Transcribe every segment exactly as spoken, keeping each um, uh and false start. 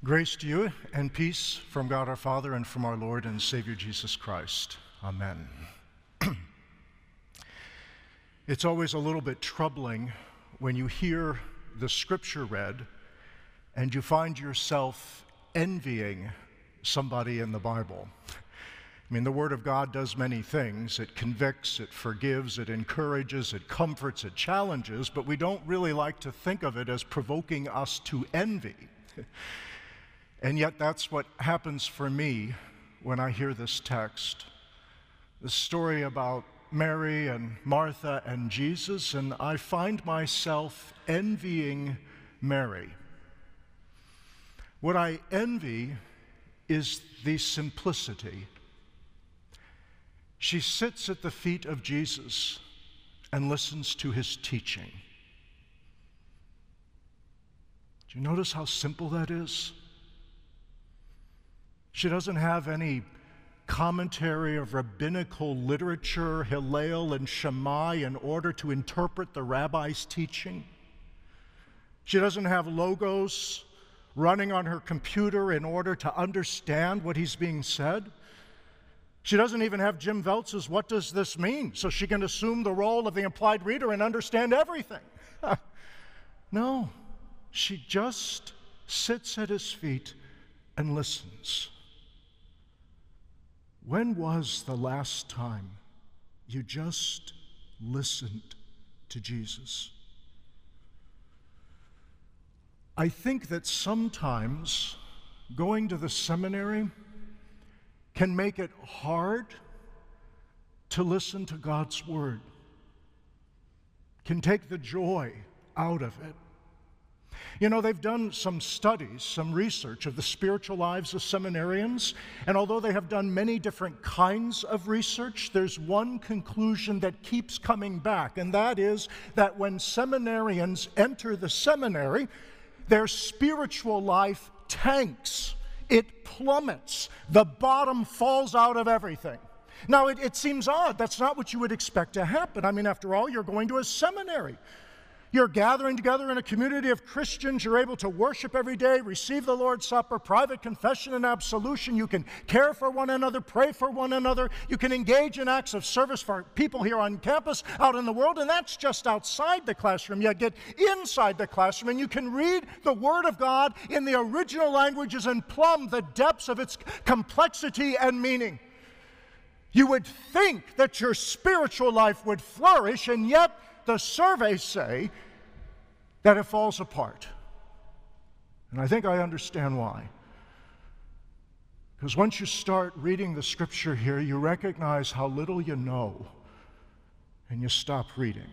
Grace to you and peace from God our Father and from our Lord and Savior Jesus Christ. Amen. It's always a little bit troubling when you hear the scripture read and you find yourself envying somebody in the Bible. I mean, the Word of God does many things. It convicts, it forgives, it encourages, it comforts, it challenges, but we don't really like to think of it as provoking us to envy. And yet that's what happens for me when I hear this text. The story about Mary and Martha and Jesus, and I find myself envying Mary. What I envy is the simplicity. She sits at the feet of Jesus and listens to his teaching. Do you notice how simple that is? She doesn't have any commentary of rabbinical literature, Hillel and Shammai, in order to interpret the rabbi's teaching. She doesn't have logos running on her computer in order to understand what he's being said. She doesn't even have Jim Veltz's "What does this mean?" so she can assume the role of the implied reader and understand everything. No, she just sits at his feet and listens. When was the last time you just listened to Jesus? I think that sometimes going to the seminary can make it hard to listen to God's word, can take the joy out of it. You know, they've done some studies, some research of the spiritual lives of seminarians, and although they have done many different kinds of research, there's one conclusion that keeps coming back, and that is that when seminarians enter the seminary, their spiritual life tanks. It plummets. The bottom falls out of everything. Now, it, it seems odd. That's not what you would expect to happen. I mean, after all, you're going to a seminary. You're gathering together in a community of Christians. You're able to worship every day, receive the Lord's Supper, private confession and absolution. You can care for one another, pray for one another. You can engage in acts of service for people here on campus, out in the world, and that's just outside the classroom. You get inside the classroom, and you can read the Word of God in the original languages and plumb the depths of its complexity and meaning. You would think that your spiritual life would flourish, and yet the surveys say that it falls apart. And I think I understand why. Because once you start reading the scripture here, you recognize how little you know, and you stop reading.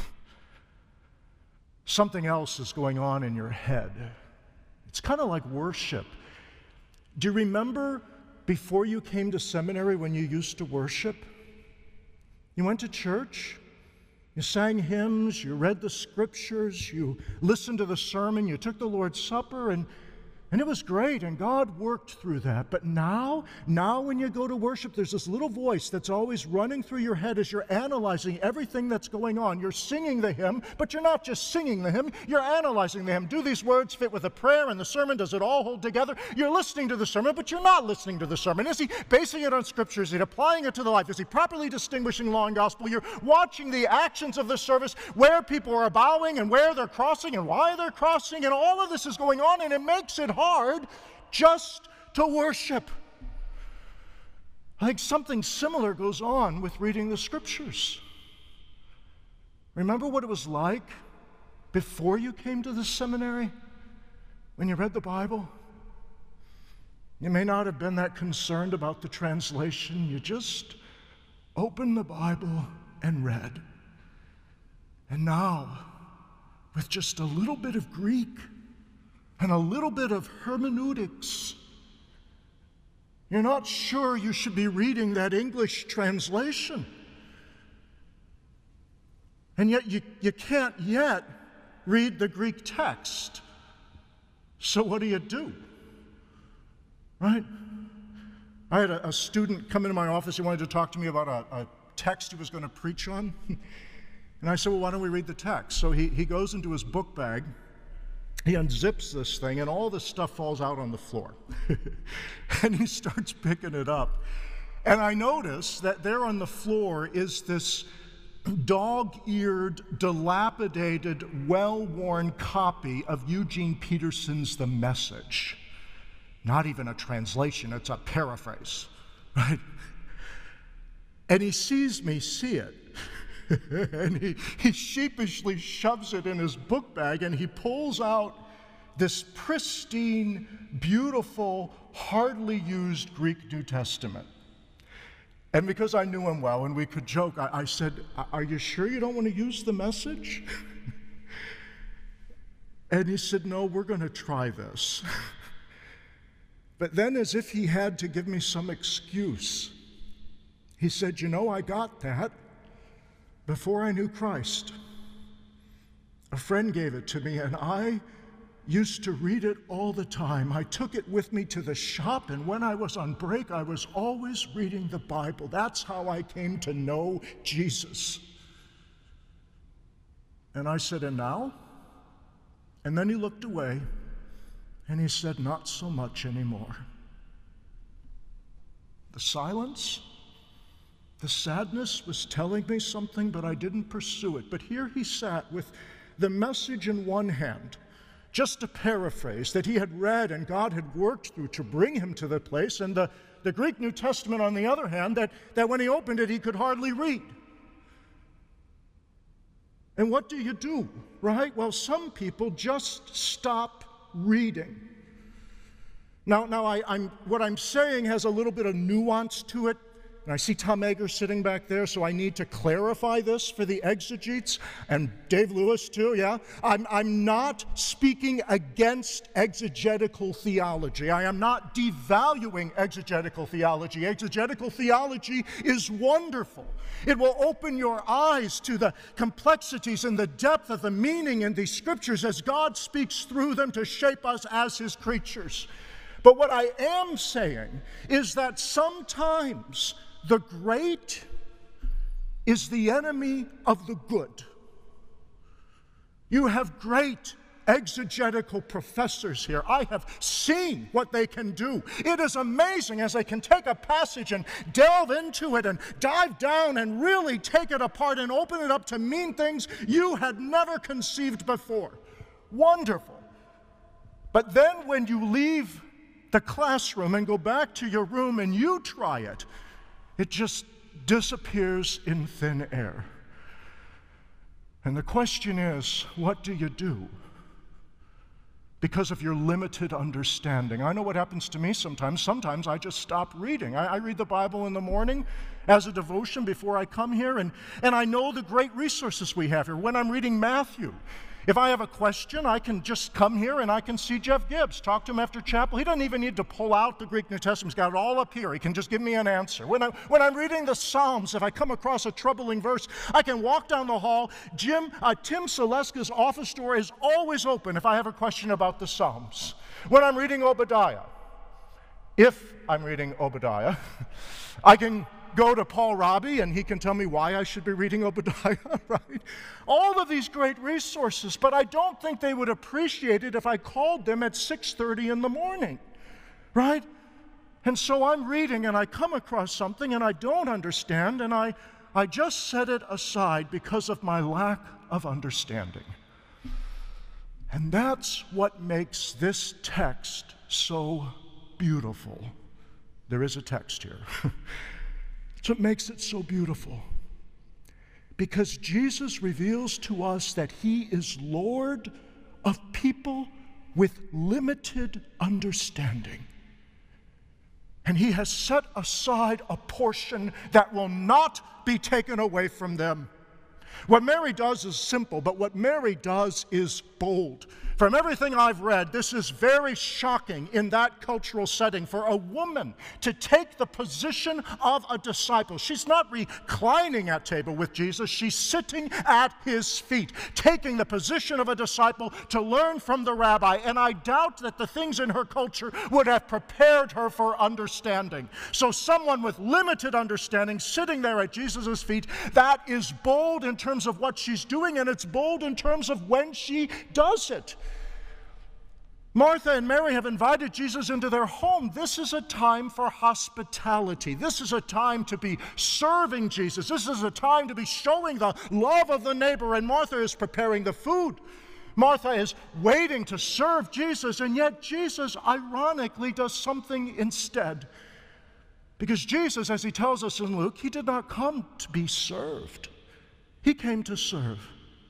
Something else is going on in your head. It's kind of like worship. Do you remember before you came to seminary when you used to worship? You went to church, you sang hymns, you read the scriptures, you listened to the sermon, you took the Lord's Supper, and, and it was great, and God worked through that. But now, now when you go to worship, there's this little voice that's always running through your head as you're analyzing everything that's going on. You're singing the hymn, but you're not just singing the hymn, you're analyzing the hymn. Do these words fit with the prayer and the sermon? Does it all hold together? You're listening to the sermon, but you're not listening to the sermon. Is he basing it on Scripture? Is he applying it to the life? Is he properly distinguishing law and gospel? You're watching the actions of the service, where people are bowing and where they're crossing and why they're crossing, and all of this is going on, and it makes it hard just to worship. I think something similar goes on with reading the scriptures. Remember what it was like before you came to the seminary when you read the Bible? You may not have been that concerned about the translation. You just opened the Bible and read. And now, with just a little bit of Greek and a little bit of hermeneutics, you're not sure you should be reading that English translation. And yet you, you can't yet read the Greek text. So what do you do? Right? I had a, a student come into my office. He wanted to talk to me about a, a text he was going to preach on. And I said, well, why don't we read the text? So he, he goes into his book bag he unzips this thing, and all this stuff falls out on the floor. And he starts picking it up. And I notice that there on the floor is this dog-eared, dilapidated, well-worn copy of Eugene Peterson's The Message. Not even a translation, it's a paraphrase, right? And he sees me see it. And he, he sheepishly shoves it in his book bag, and he pulls out this pristine, beautiful, hardly used Greek New Testament. And because I knew him well and we could joke, I, I said, "Are you sure you don't want to use The Message?" And he said, "No, we're going to try this." But then, as if he had to give me some excuse, he said, "You know, I got that before I knew Christ. A friend gave it to me, and I used to read it all the time. I took it with me to the shop, and when I was on break, I was always reading the Bible. That's how I came to know Jesus." And I said, "And now?" And then he looked away, and he said, "Not so much anymore." The silence, the sadness was telling me something, but I didn't pursue it. But here he sat with the Message in one hand, just a paraphrase that he had read and God had worked through to bring him to the place, and the, the Greek New Testament on the other hand, that, that when he opened it, he could hardly read. And what do you do, right? Well, some people just stop reading. Now, now I, I'm, what I'm saying has a little bit of nuance to it. And I see Tom Egger sitting back there, so I need to clarify this for the exegetes, and Dave Lewis too, yeah? I'm, I'm not speaking against exegetical theology. I am not devaluing exegetical theology. Exegetical theology is wonderful. It will open your eyes to the complexities and the depth of the meaning in these scriptures as God speaks through them to shape us as his creatures. But what I am saying is that sometimes the great is the enemy of the good. You have great exegetical professors here. I have seen what they can do. It is amazing as they can take a passage and delve into it and dive down and really take it apart and open it up to mean things you had never conceived before. Wonderful. But then when you leave the classroom and go back to your room and you try it, it just disappears in thin air. And the question is, what do you do? Because of your limited understanding. I know what happens to me sometimes. Sometimes I just stop reading. I, I read the Bible in the morning as a devotion before I come here, and, and I know the great resources we have here. When I'm reading Matthew, if I have a question, I can just come here and I can see Jeff Gibbs, talk to him after chapel. He doesn't even need to pull out the Greek New Testament. He's got it all up here. He can just give me an answer. When, I, when I'm reading the Psalms, if I come across a troubling verse, I can walk down the hall. Jim, uh, Tim Seleska's office door is always open if I have a question about the Psalms. When I'm reading Obadiah, if I'm reading Obadiah, I can go to Paul Robbie and he can tell me why I should be reading Obadiah, right? All of these great resources, but I don't think they would appreciate it if I called them at six thirty in the morning, right? And so I'm reading and I come across something and I don't understand, and I, I just set it aside because of my lack of understanding. And that's what makes this text so beautiful. There is a text here. That's what makes it so beautiful. Because Jesus reveals to us that he is Lord of people with limited understanding. And he has set aside a portion that will not be taken away from them. What Mary does is simple, but what Mary does is bold. From everything I've read, this is very shocking in that cultural setting for a woman to take the position of a disciple. She's not reclining at table with Jesus. She's sitting at his feet, taking the position of a disciple to learn from the rabbi. And I doubt that the things in her culture would have prepared her for understanding. So someone with limited understanding sitting there at Jesus' feet, that is bold in terms of what she's doing, and it's bold in terms of when she does it. Martha and Mary have invited Jesus into their home. This is a time for hospitality. This is a time to be serving Jesus. This is a time to be showing the love of the neighbor, and Martha is preparing the food. Martha is waiting to serve Jesus, and yet Jesus, ironically, does something instead. Because Jesus, as he tells us in Luke, he did not come to be served. He came to serve.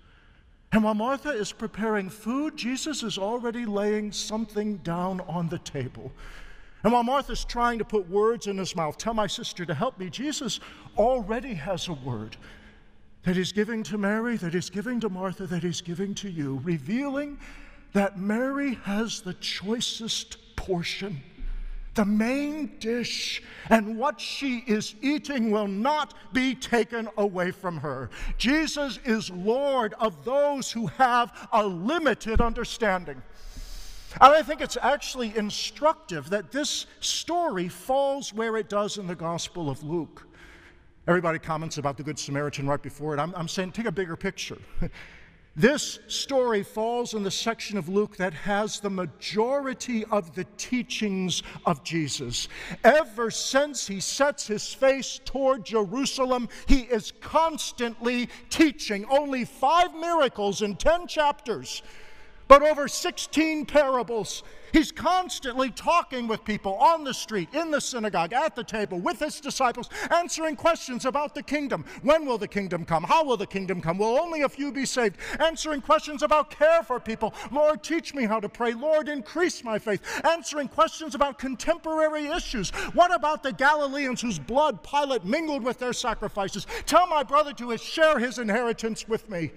And while Martha is preparing food, Jesus is already laying something down on the table. And while Martha's trying to put words in his mouth, tell my sister to help me, Jesus already has a word that he's giving to Mary, that he's giving to Martha, that he's giving to you, revealing that Mary has the choicest portion, the main dish, and what she is eating will not be taken away from her. Jesus is Lord of those who have a limited understanding. And I think it's actually instructive that this story falls where it does in the Gospel of Luke. Everybody comments about the Good Samaritan right before it. I'm, I'm saying take a bigger picture. This story falls in the section of Luke that has the majority of the teachings of Jesus. Ever since he sets his face toward Jerusalem, he is constantly teaching. Only five miracles in ten chapters, but over sixteen parables. He's constantly talking with people on the street, in the synagogue, at the table, with his disciples, answering questions about the kingdom. When will the kingdom come? How will the kingdom come? Will only a few be saved? Answering questions about care for people. Lord, teach me how to pray. Lord, increase my faith. Answering questions about contemporary issues. What about the Galileans whose blood Pilate mingled with their sacrifices? Tell my brother to share his inheritance with me.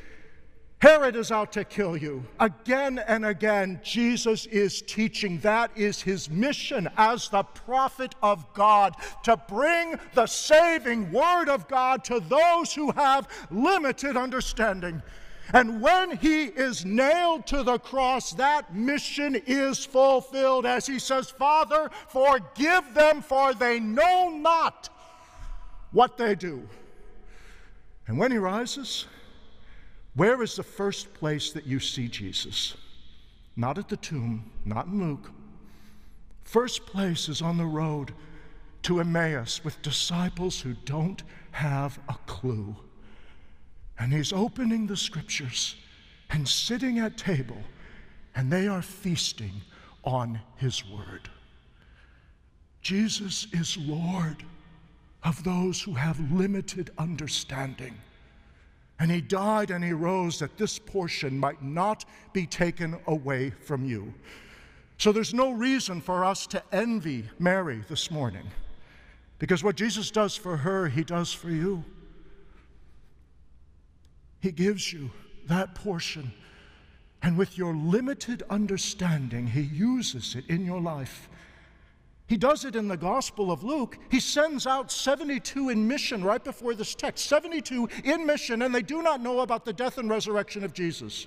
Herod is out to kill you. Again and again, Jesus is teaching. That is his mission as the prophet of God, to bring the saving word of God to those who have limited understanding. And when he is nailed to the cross, that mission is fulfilled as he says, Father, forgive them, for they know not what they do. And when he rises, where is the first place that you see Jesus? Not at the tomb, not in Luke. First place is on the road to Emmaus with disciples who don't have a clue. And he's opening the scriptures and sitting at table, and they are feasting on his word. Jesus is Lord of those who have limited understanding. And he died and he rose that this portion might not be taken away from you. So there's no reason for us to envy Mary this morning, because what Jesus does for her, he does for you. He gives you that portion, and with your limited understanding, he uses it in your life. He does it in the Gospel of Luke. He sends out seventy-two in mission right before this text. seventy-two in mission, and they do not know about the death and resurrection of Jesus.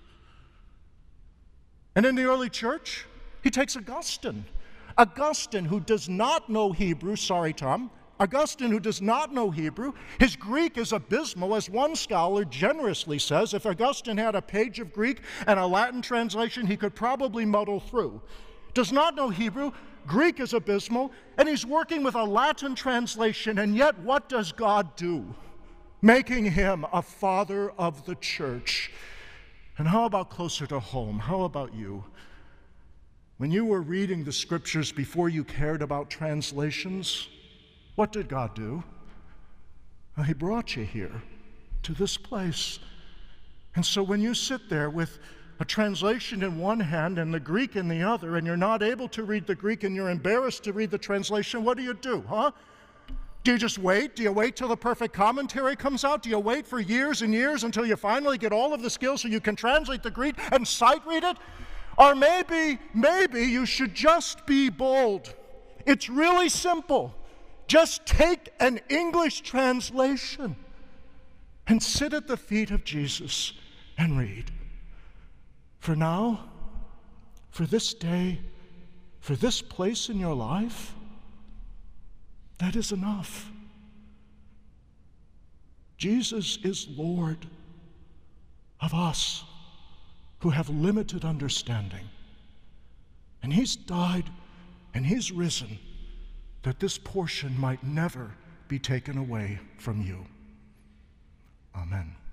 And in the early church, he takes Augustine. Augustine, who does not know Hebrew, sorry, Tom. Augustine, who does not know Hebrew. His Greek is abysmal, as one scholar generously says. If Augustine had a page of Greek and a Latin translation, he could probably muddle through. Does not know Hebrew. Greek is abysmal, and he's working with a Latin translation, and yet what does God do? Making him a father of the church. And how about closer to home? How about you? When you were reading the scriptures before you cared about translations, what did God do? Well, he brought you here to this place. And so when you sit there with a translation in one hand and the Greek in the other, and you're not able to read the Greek and you're embarrassed to read the translation, what do you do, huh? Do you just wait? Do you wait till the perfect commentary comes out? Do you wait for years and years until you finally get all of the skills so you can translate the Greek and sight read it? Or maybe, maybe you should just be bold. It's really simple. Just take an English translation and sit at the feet of Jesus and read. For now, for this day, for this place in your life, that is enough. Jesus is Lord of us who have limited understanding. And he's died and he's risen that this portion might never be taken away from you. Amen.